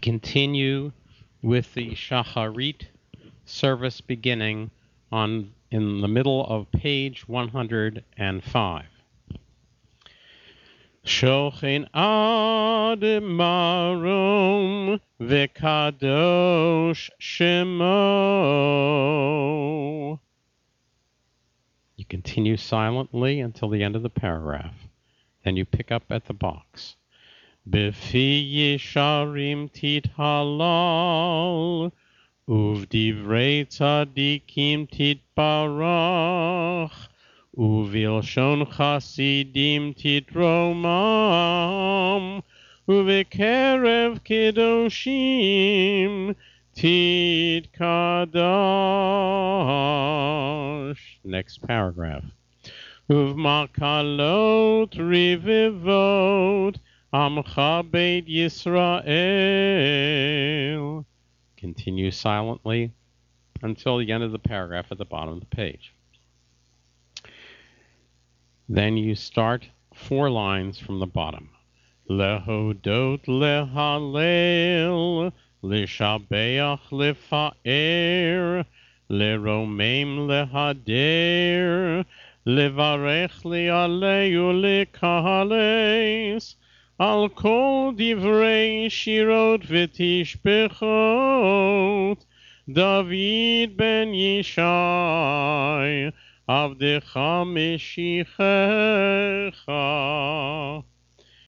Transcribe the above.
continue with the Shacharit service beginning in the middle of page 105. Shochen ad marom v'kadosh shemo. You continue silently until the end of the paragraph. Then you pick up at the box. B'fi yesharim tithalal, uvdivrei tzadikim titbarach, uvilshon chasidim titromam, uvikerev kedoshim titkadash. Next paragraph. Uvmakalot rivivot Amcha Beit Yisrael. Continue silently until the end of the paragraph at the bottom of the page. Then you start 4 lines from the bottom. Lehodot lehalel, lishabeach lefa'er, leromem lehader, levarech li'aleu lekahales, Al kol divrei shirot v'tishbechot, David ben Yishai, avdecha meshichecha.